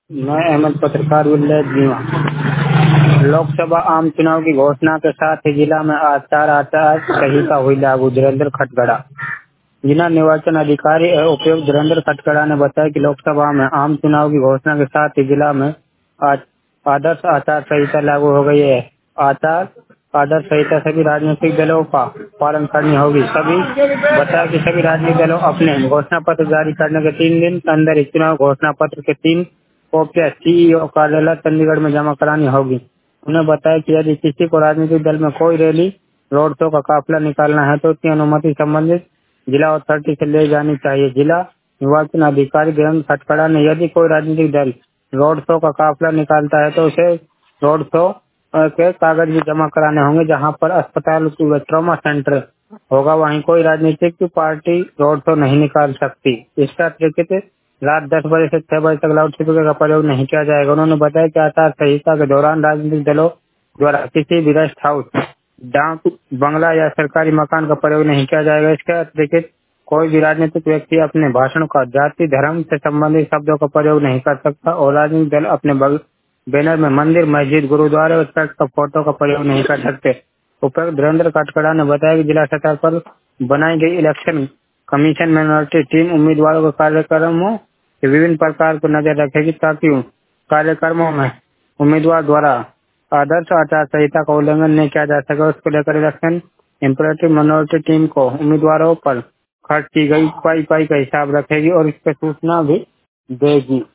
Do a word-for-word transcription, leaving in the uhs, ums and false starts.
मैं अहमद पत्रकार विलेज जीवा। लोकसभा आम चुनाव की घोषणा के साथ ही जिला में आचार आचार संहिता हुई लागू। धीरेन्द्र खटगड़ा, जिला निर्वाचन अधिकारी एवं उपायुक्त धीरेन्द्र खटगड़ा ने बताया कि लोकसभा में आम चुनाव की घोषणा के साथ ही जिला में आज आदर्श आचार संहिता लागू हो गई है। आचार आदर्श संहिता सभी राजनीतिक दलों का पालन करनी होगी। सभी बताया कि सभी राजनीतिक दलों अपने घोषणा पत्र जारी करने के तीन दिन के अंदर इस चुनाव घोषणा पत्र के तीन कॉपियां सीईओ कार्यालय चंडीगढ़ में जमा करानी होगी। उन्होंने बताया कि यदि किसी को राजनीतिक दल में कोई रैली रोड शो का काफिला निकालना है तो उसकी अनुमति संबंधित जिला अथॉरिटी से ले जानी चाहिए। जिला निर्वाचन अधिकारी धीरेन्द्र खटगड़ा ने यदि कोई राजनीतिक दल रोड शो का काफिला निकालता है तो उसे रोड शो के कागज भी जमा कराने होंगे। जहां पर अस्पताल व ट्रॉमा सेंटर होगा वहीं कोई राजनीतिक पार्टी रोड शो नहीं निकाल सकती। इसका अतिरिक्त रात दस बजे से छह बजे तक लाउड स्पीकर का प्रयोग नहीं किया जाएगा। उन्होंने बताया कि आचार संहिता के दौरान राजनीतिक दलों द्वारा किसी भी रेस्ट हाउस, डाक बंगला या सरकारी मकान का प्रयोग नहीं किया जाएगा। इसके अतिरिक्त कोई भी राजनीतिक व्यक्ति अपने भाषण का जाति धर्म से संबंधित शब्दों का प्रयोग नहीं कर सकता और राजनीतिक दल अपने बैनर में मंदिर, मस्जिद, गुरुद्वारे और चर्च का फोटो का प्रयोग नहीं कर सकते। उपायुक्त धीरेन्द्र खटगड़ा ने बताया कि जिला स्तर पर बनाई गई इलेक्शन कमीशन माइनॉरिटी टीम उम्मीदवारों के कार्यक्रमों के विभिन्न प्रकार को नजर रखेगी ताकि कार्यक्रमों में उम्मीदवार द्वारा आदर्श आचार संहिता का उल्लंघन नहीं किया जा सके। उसको लेकर इलेक्शन इम्परेटिव माइनॉरिटी टीम को उम्मीदवारों पर खर्च की गई पाई पाई का हिसाब रखेगी और इस पर सूचना भी देगी।